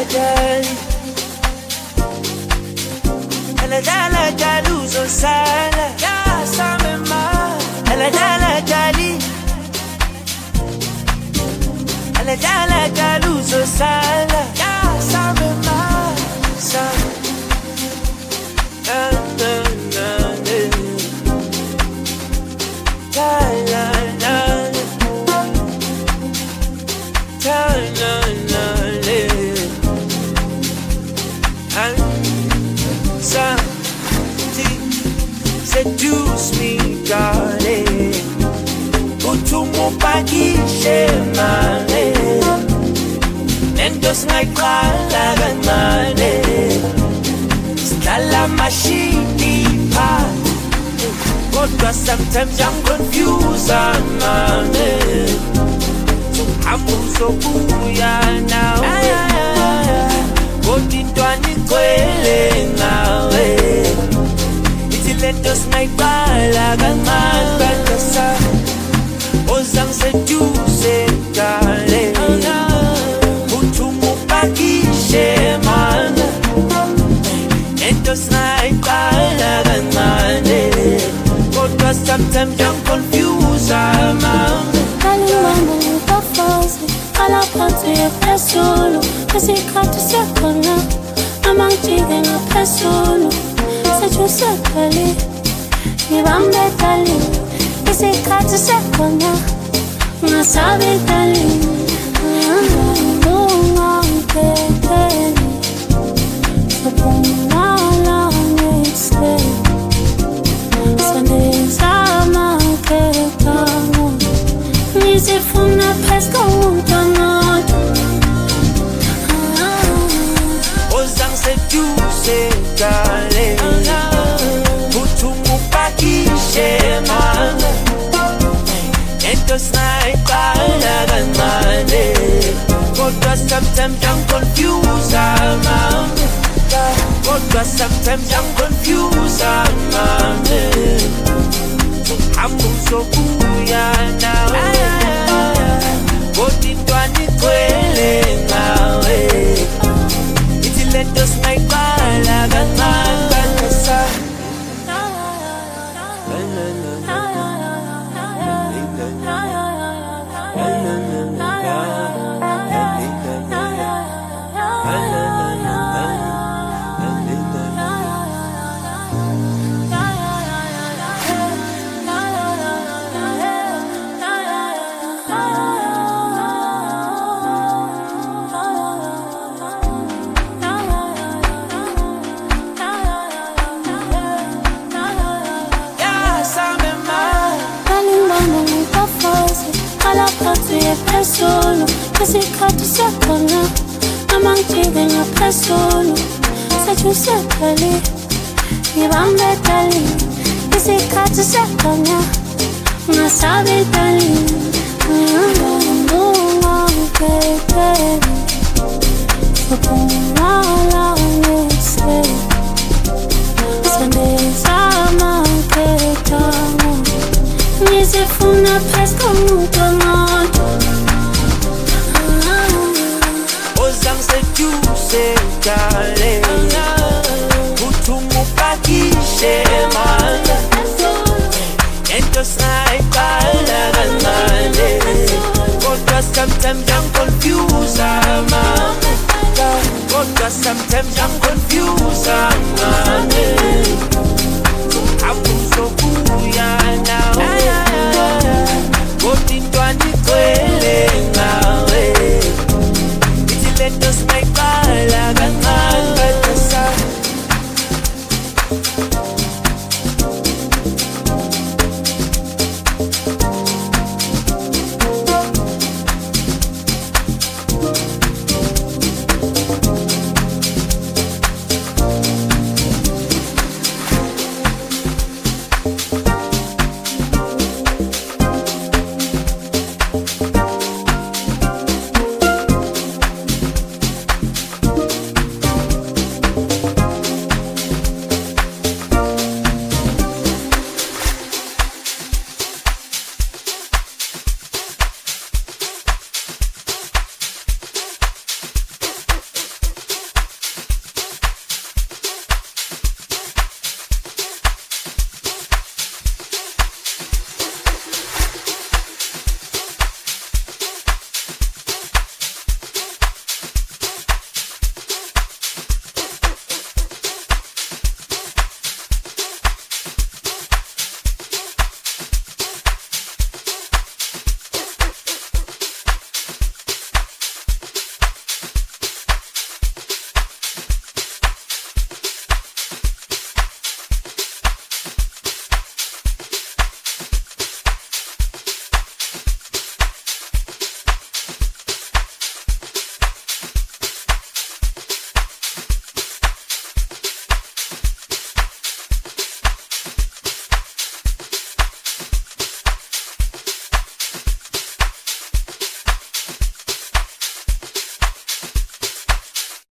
dali Ela dala dali uzosala Yasame ma Ela dala dali Ela dala dali uzosala Yasame ma Seduce me, darling. Utumo pakishe mane. Nendos ngaikhala kancane. Stala mashini pa. Kodwa sometimes I'm confused mane. So I'm so buya now. Kodintwani kwele ngawe. Let us make bala gangan balasa Ozang seduce darling Utumu pakishe mana Let us make bala gangan Kodwa sometimes I'm confused Darling mama nunca fosse Fala pronto e eu peço solo Esse canto se acona A mantiga na pessoa Sejusekali, ibambe tali, isikhathi sekhona, ungasabi tali, ungangiphepheli, sophumala ngise, sandizama kekamo, ngizifuna phezu komuntanoto. Ozang seduce darling Utumu pakishe mana Entos naikhala kancane Kodwa sometimes I'm confused Kodwa sometimes I'm confused I'm so buya now Kodintwani kwele ngawe Let us make bala gangan balasa Solo, isikhathi sekhona, amangijiga ngaphezulu, sejusekali, ibambe tali, isikhathi sekhona, ungasabi tali, ungangiphepheli, sophumala ngise, sandizama kekamo, ngizifuna phezu komuntanoto. Ozang seduce darling Utumu pakishe mana Entos naikhala kancane Kodwa sometimes I'm confused Kodwa sometimes I'm confused